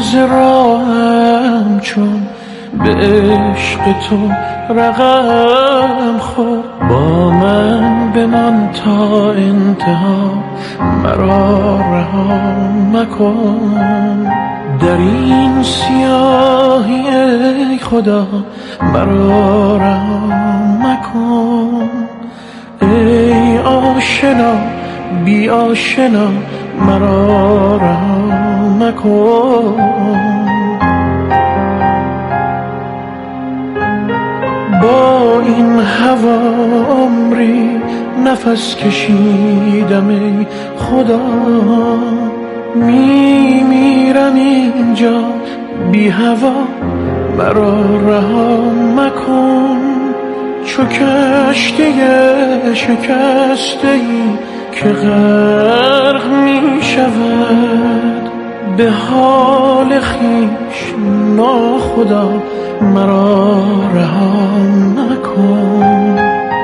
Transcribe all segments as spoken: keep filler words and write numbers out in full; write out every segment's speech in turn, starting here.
ز راهم چون به عشق تو رقم خور. با من بمان تا انتها، مرا رها مکن. در این سیاهی ای خدا مرا رها مکن. ای آشنا بی آشنا مرا رها مکن. با این هوا عمری نفس کشیدم ای خدا. می میرم اینجا بی هوا مرا رها مکن. چو کشتی شکسته ای که غرق می شود، به حال خویش ناخدا مرا رها مکن.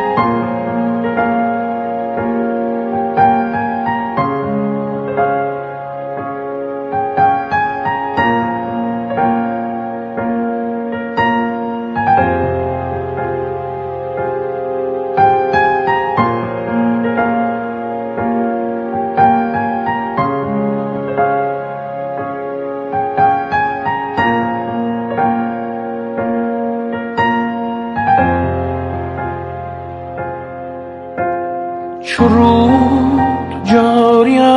چو رود جاریم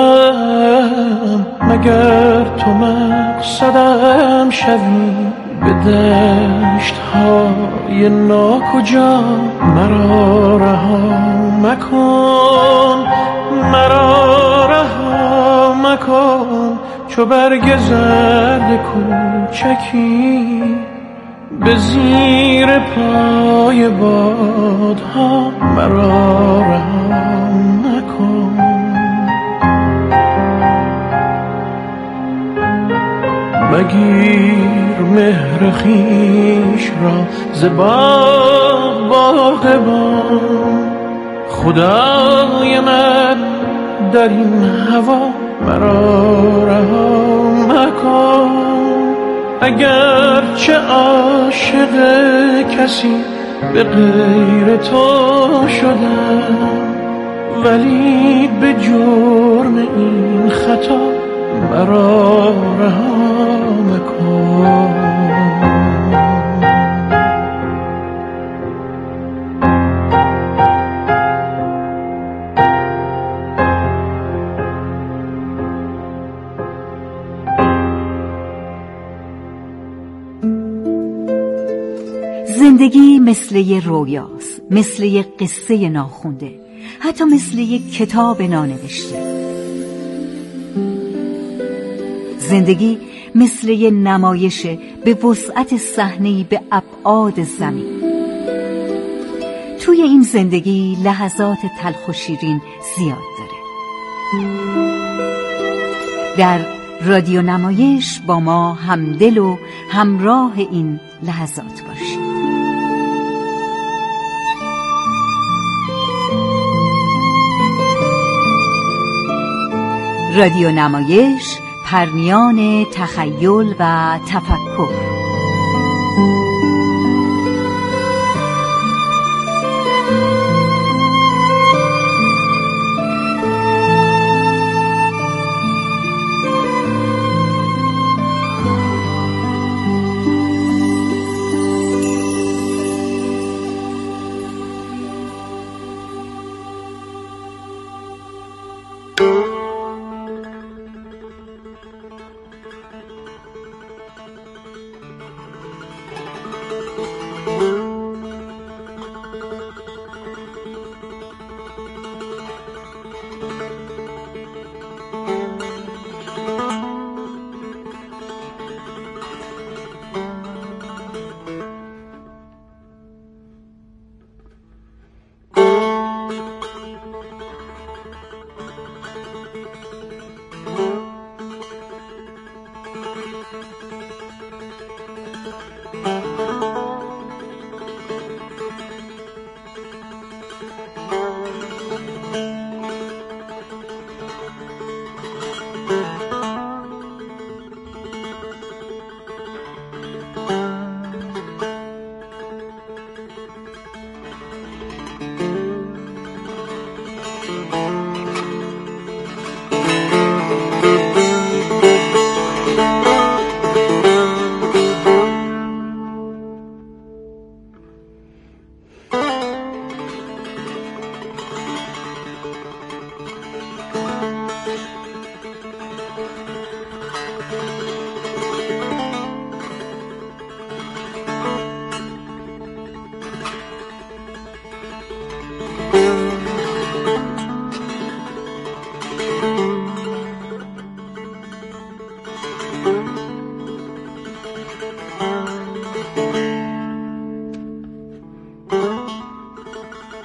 مگر تو مقصدم شوی. به دشت های ناکجا مرا رها مکن. مرا رها مکن. چو برگ زرد کوچکی به زیر پای بادها مرا رها مکن. مگیر مهر خویش را ز باغ باغبان. خدای من در این هوا مرا رها مکن. اگر چه عاشق کسی به غیر تو شدم، ولی به جرم این خطا مرا رها مکن. زندگی مثل یه رویاست، مثل یه قصه ناخونده، حتی مثل یه کتاب نانوشته. زندگی مثل یه نمایشه به وسعت صحنه‌ای به ابعاد زمین. توی این زندگی لحظات تلخ و شیرین زیاد داره. در رادیو نمایش با ما همدل و همراه این لحظات باشید. رادیو نمایش، پرمیان تخیل و تفکر.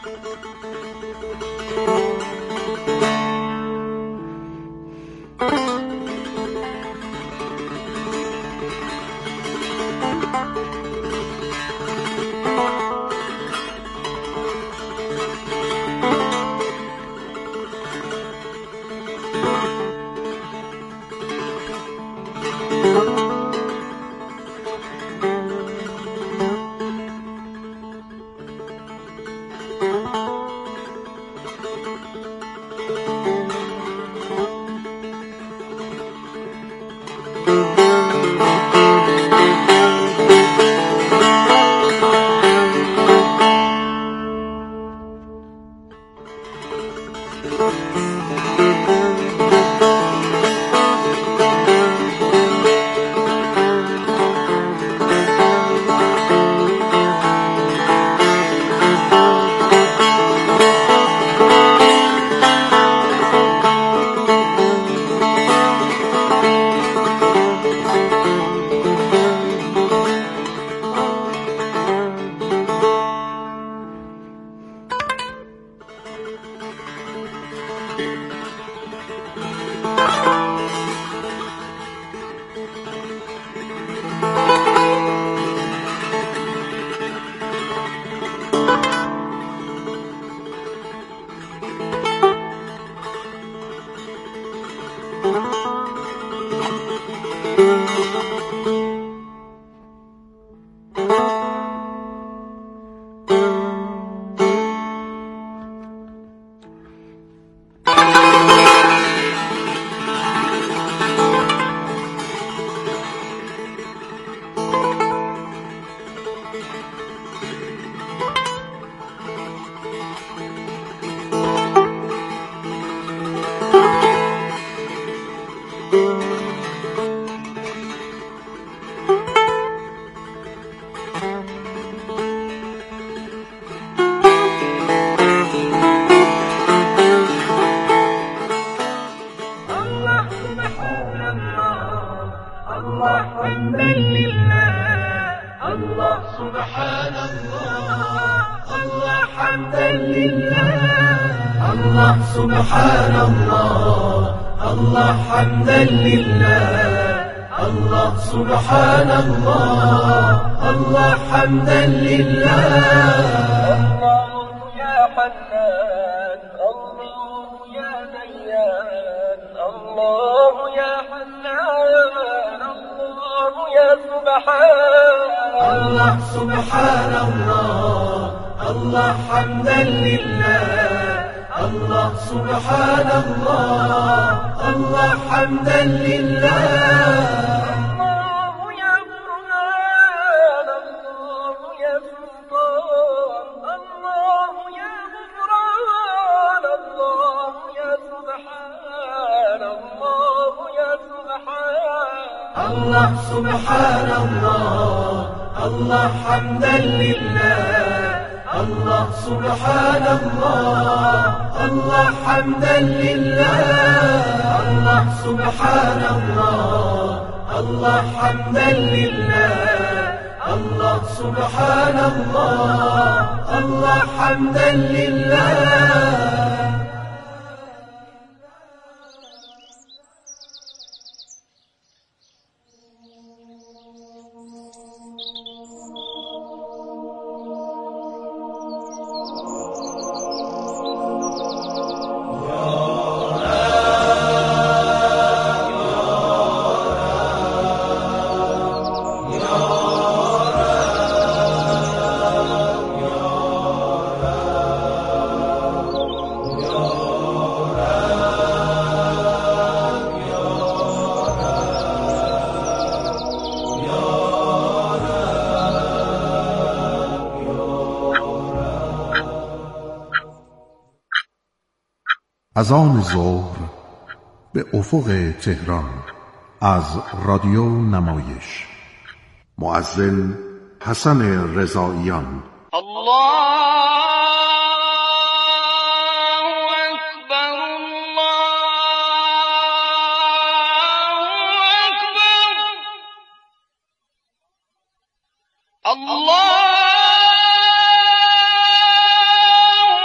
سبحان الله الله حمدا لله الله يا حنان الله يا ديان الله يا حنان الله يا سبحان الله سبحان الله الله حمدا لله الله سبحان الله الله حمدا لله الله سبحان الله الله حمدا لله الله سبحان الله الله حمدا لله الله سبحان الله الله حمدا لله الله سبحان الله الله حمدا لله. از آن ظهر به افق تهران از رادیو نمایش. مؤذن حسن رضاییان. الله اکبر الله اکبر الله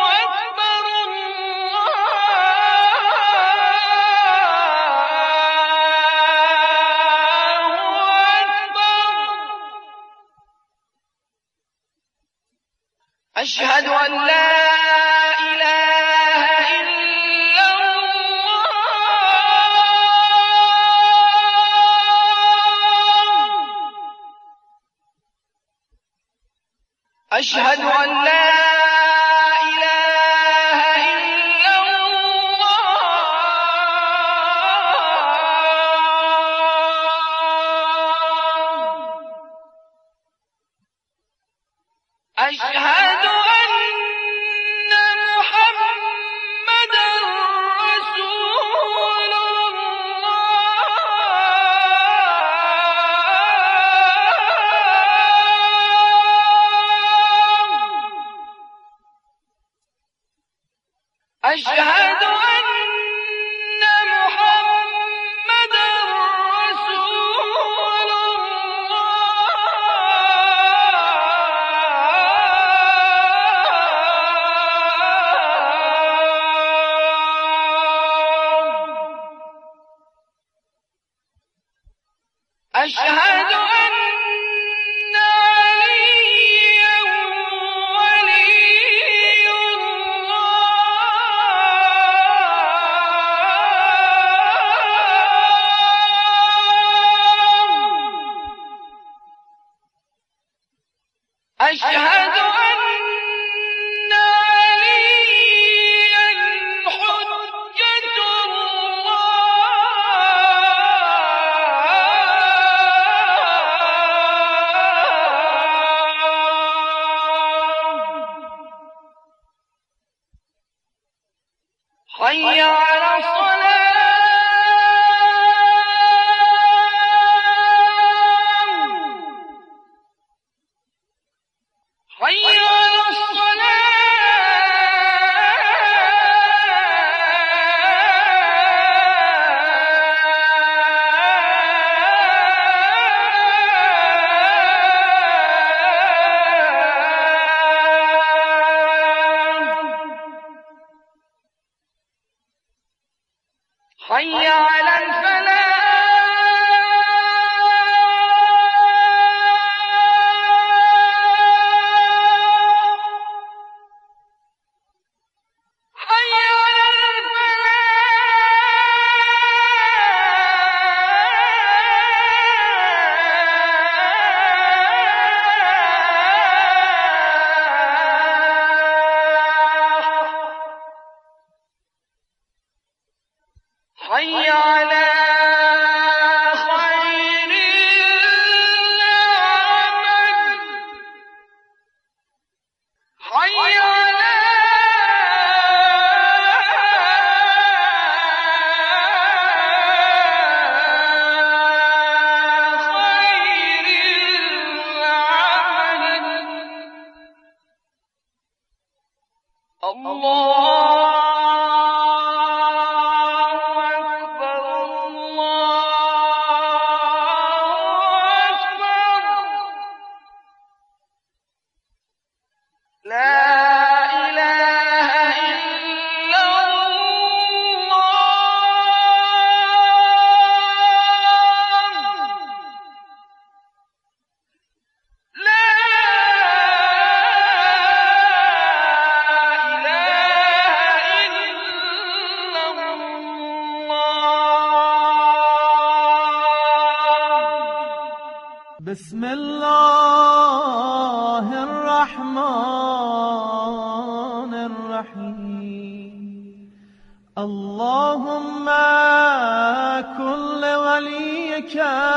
أشهد أن محمدا رسول الله. أشهد أن عليا ولي الله. أشهد أن عليا حجة الله. حي على الصلاة. حي على الصلاة. حي على الفلاح. حي على الفلاح. حي على خير العمل. حي على خير العمل. الله أكبر. الله أكبر. لا إله إلا الله. لا إله إلا الله. بسم الله الرحمن الرحيم. اللهم كن لوليك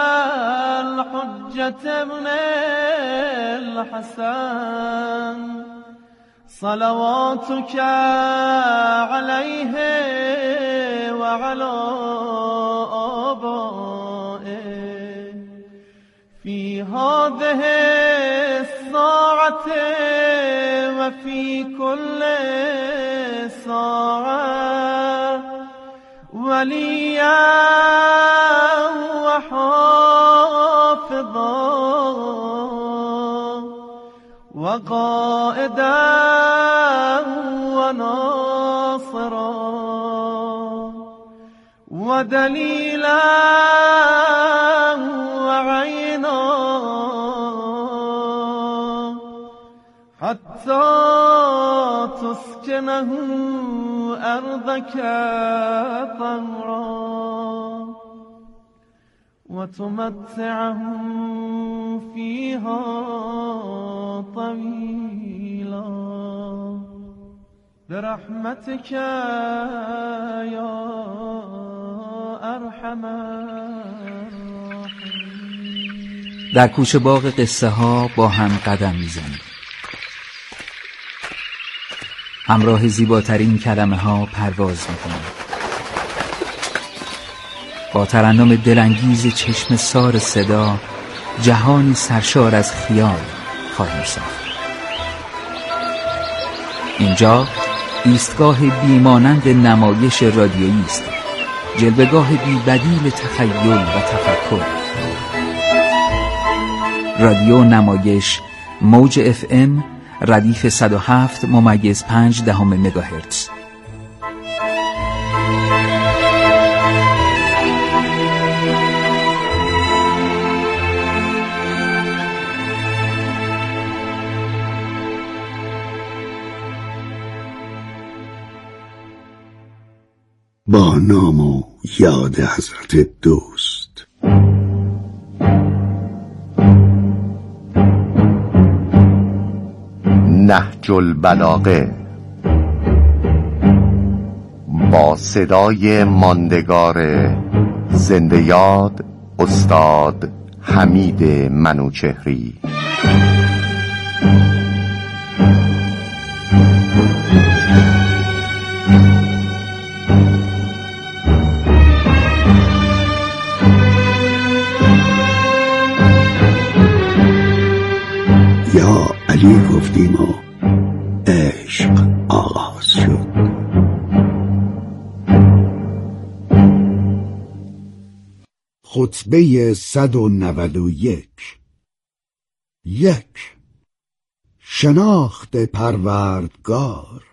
الحجة ابن الحسن صلواتك عليه وعلى آبائه في هذه الساعة وفي كل ساعة وليا وحافظا وقائدا وناصرا ودليلا وعينا حتى تسكنه أرضك طهرا وتمتعهم فيها طويلا برحمتك يا أرحم الراحمين. در کوچه باغ قصه ها با هم قدم میزنیم. همراه زیباترین کلمه ها پرواز میکنیم. با ترنم دلانگیز چشم سار صدا جهانی سرشار از خیال خواهیم ساخت. اینجا ایستگاه بیمانند نمایش رادیویی است، جلوه‌گاه بی بدیل تخیل و تفکر. رادیو نمایش، موج اف ام، ردیف صد و هفت ممیز پنج دهم مگاهرتز. با نام و یاد حضرت دوست. نهج البلاغه با صدای ماندگار زنده یاد استاد حمید منوچهری. یا علی گفتیم و عشق آغاز شد. خطبه صد و نود و یک. یک، شناخت پروردگار.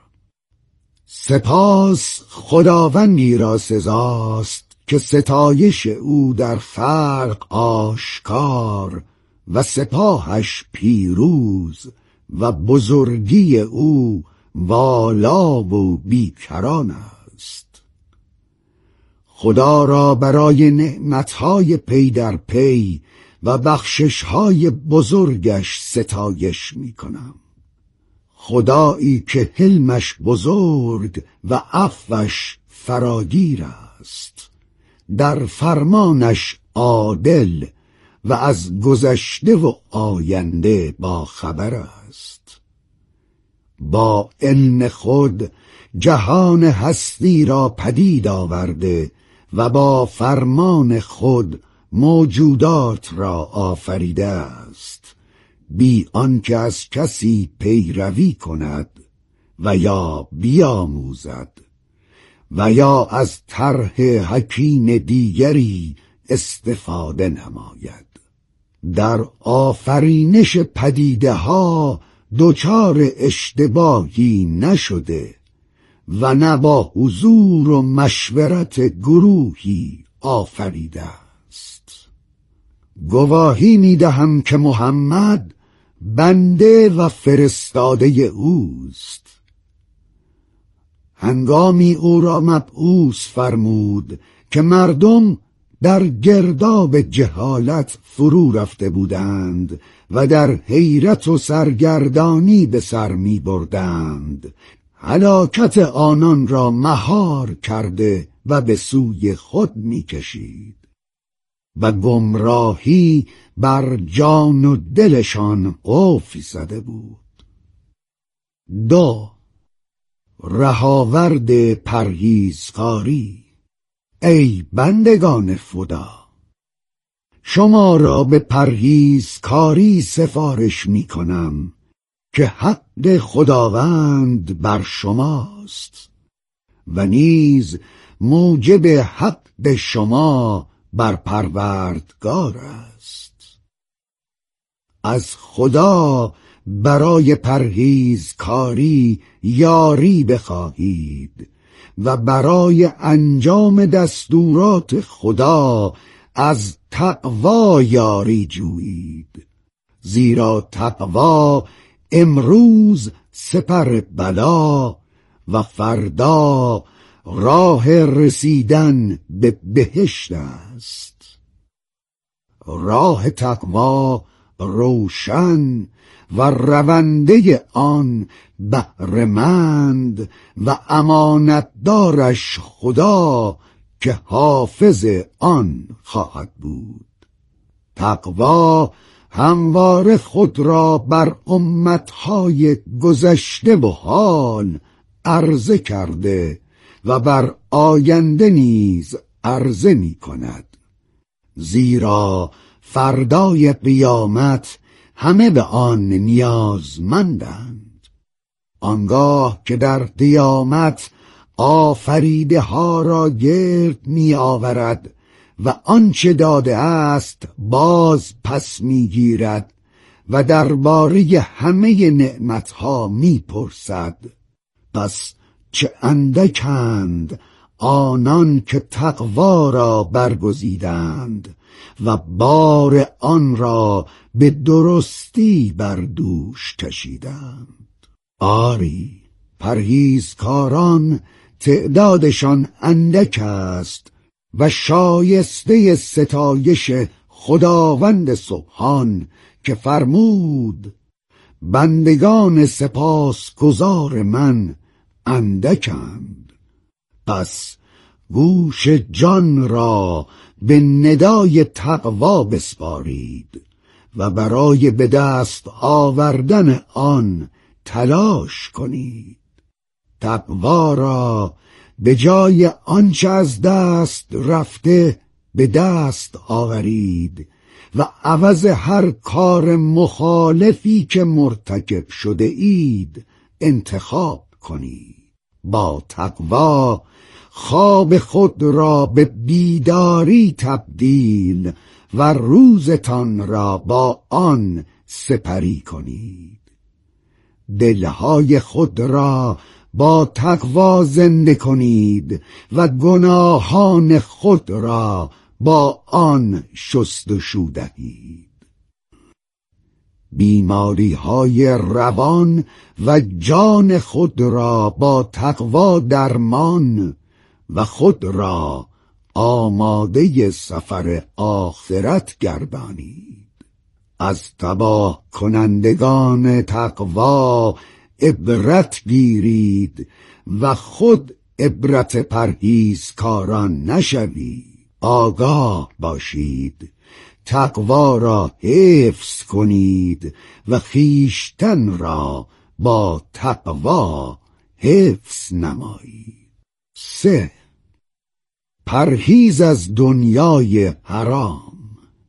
سپاس خداوندی را سزاست که ستایش او در خلق آشکار و سپاهش پیروز و بزرگی او والا و بیکران است. خدا را برای نعمتهای پی در پی و بخششهای بزرگش ستایش می کنم. خدایی که حلمش بزرگ و عفوش فراگیر است، در فرمانش عادل و از گذشته و آینده با خبر است. با علم خود جهان هستی را پدید آورده و با فرمان خود موجودات را آفریده است، بی آنکه از کسی پیروی کند و یا بیاموزد و یا از طرح حکیم دیگری استفاده نماید. در آفرینش پدیده ها دچار اشتباهی نشده و نه با حضور و مشورت گروهی آفریده است. گواهی می دهم که محمد بنده و فرستاده اوست. هنگامی او را مبعوث فرمود که مردم در گرداب جهالت فرو رفته بودند و در حیرت و سرگردانی به سر می بردند. هلاکت آنان را مهار کرده و به سوی خود می کشید و گمراهی بر جان و دلشان قفل زده بود. دو، رهاورد پرهیزکاری. ای بندگان خدا، شما را به پرهیزکاری سفارش می کنم که حق خداوند بر شماست و نیز موجب حق شما بر پروردگار است. از خدا برای پرهیزکاری یاری بخواهید و برای انجام دستورات خدا از تقوا یاری جویید، زیرا تقوا امروز سپر بلا و فردا راه رسیدن به بهشت است. راه تقوا روشن و رونده آن بهره‌مند و امانتدارش خدا که حافظ آن خواهد بود. تقوا همواره خود را بر امتهای گذشته و حال عرضه کرده و بر آینده نیز عرضه می کند، زیرا فردای قیامت همه به آن نیازمندند. آنگاه که در قیامت آفریده ها را گرد می آورد و آنچه داده است باز پس می گیرد و درباره همه نعمتها می پرسد. پس چه اندکند آنان که تقوا را برگزیدند و بار آن را به درستی بر دوش کشیدند. آری، پرهیزکاران تعدادشان اندک است و شایسته ستایش خداوند سبحان که فرمود بندگان سپاسگزار من اندکند. پس گوش جان را به ندای تقوا بسپارید و برای به دست آوردن آن تلاش کنید. تقوا را به جای آنچه از دست رفته به دست آورید و عوض هر کار مخالفی که مرتکب شده اید انتخاب کنید. با تقوا خواب خود را به بیداری تبدیل و روزتان را با آن سپری کنید. دلهای خود را با تقوا زنده کنید و گناهان خود را با آن شستشو دهید. بیماری های روان و جان خود را با تقوا درمان و خود را آماده سفر آخرت گردانید. از تباه کنندگان تقوا عبرت گیرید و خود عبرت پرهیزکاران نشوید. آگاه باشید، تقوا را حفظ کنید و خویشتن را با تقوا حفظ نمایید. سه، پرهیز از دنیای حرام.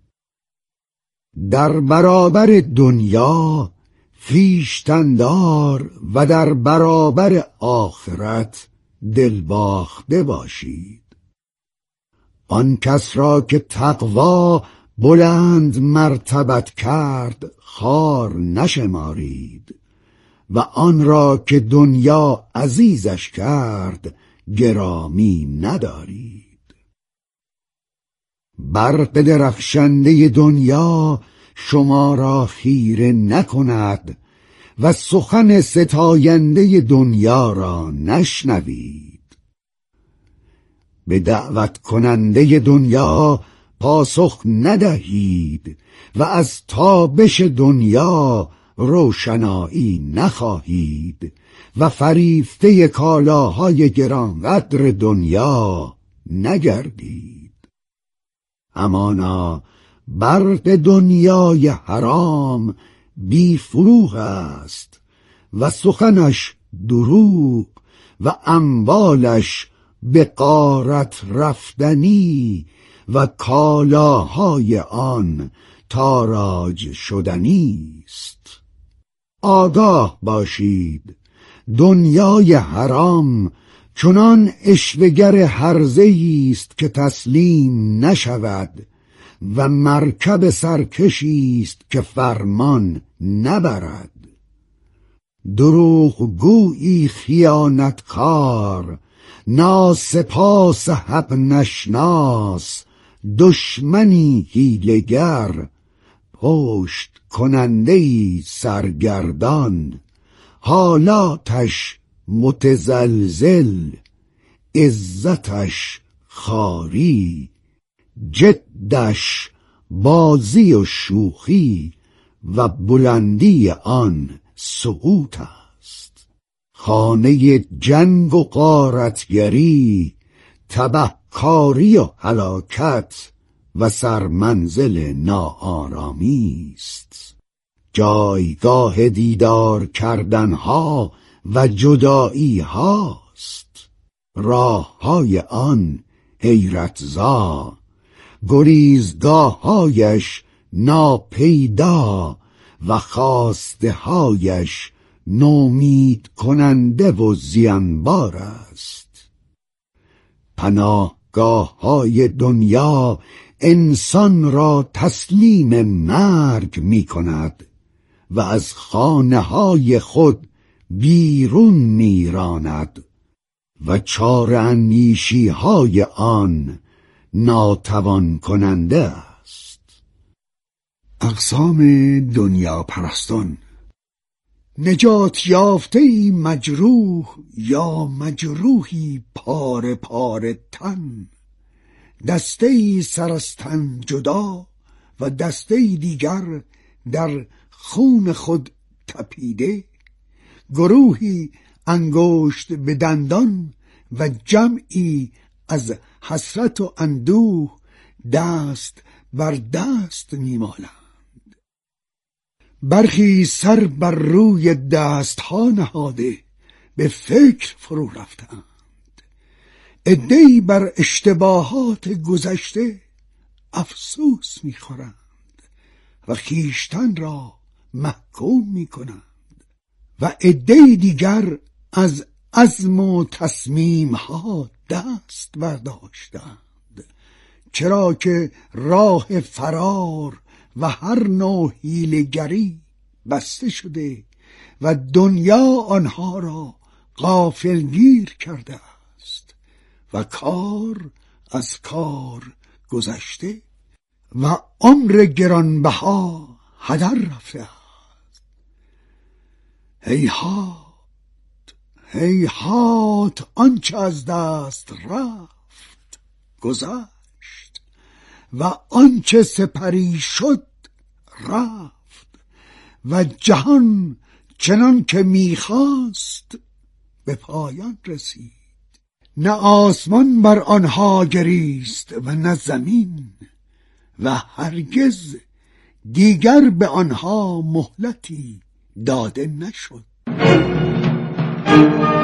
در برابر دنیا خویشتندار و در برابر آخرت دلباخته باشید. آن کس را که تقوا بلند مرتبت کرد خوار نشمارید و آن را که دنیا عزیزش کرد گرامی ندارید. برق درخشنده دنیا شما را خیره نکند و سخن ستاینده دنیا را نشنوید. به دعوت کننده دنیا پاسخ ندهید و از تابش دنیا روشنایی نخواهید و فریفته کالاهای گرانقدر دنیا نگردید. همانا برق دنیای حرام بی فروغ است و سخنش دروغ و اموالش به غارت رفتنی و کالاهای آن تاراج شدنی است. آگاه باشید، دنیای حرام چنان اشوه‌گر هرزه‌ای است که تسلیم نشود و مرکب سرکشی است که فرمان نبرد. دروغ گویی خیانتکار، ناسپاس حق نشناس، دشمنی حیله‌گر، پشت کننده‌ای سرگردان، حالاتش متزلزل، عزتش خواری، جدش بازی و شوخی و بلندی آن سقوط است. خانه جنگ و غارتگری، تبهکاری و هلاکت و سرمنزل ناآرامی است. جایگاه دیدار کردنها و جدایی هاست. راه های آن حیرتزا، گریزگاه هایش ناپیدا و خواسته هایش نومید کننده و زیانبار است. پناهگاه های دنیا انسان را تسلیم مرگ می کند و از خانه های خود بیرون می راند و چاره اندیشی های آن ناتوان کننده است. اقسام دنیا پرستان: نجات یافته ای مجروح یا مجروحی پاره پاره تن، دسته ای سر از تن جدا و دسته ای دیگر در خون خود تپیده، گروهی انگشت به دندان و جمعی از حسرت و اندوه دست بر دست میمالند. برخی سر بر روی دست ها نهاده به فکر فرو رفتند. عده‌ای بر اشتباهات گذشته افسوس میخورند و خویشتن را محکوم میکنند و عده‌ای دیگر از عزم و تصمیم ها دست برداشتند، چرا که راه فرار و هر نوع حیله‌گری بسته شده و دنیا آنها را غافلگیر کرده است و کار از کار گذشته و عمر گرانبها هدر رفته است. هیهات هیهات آنچه از دست رفت گذشت و آنچه سپری شد رفت و جهان چنان که میخواست به پایان رسید. نه آسمان بر آنها گریست و نه زمین و هرگز دیگر به آنها مهلتی داده نشد.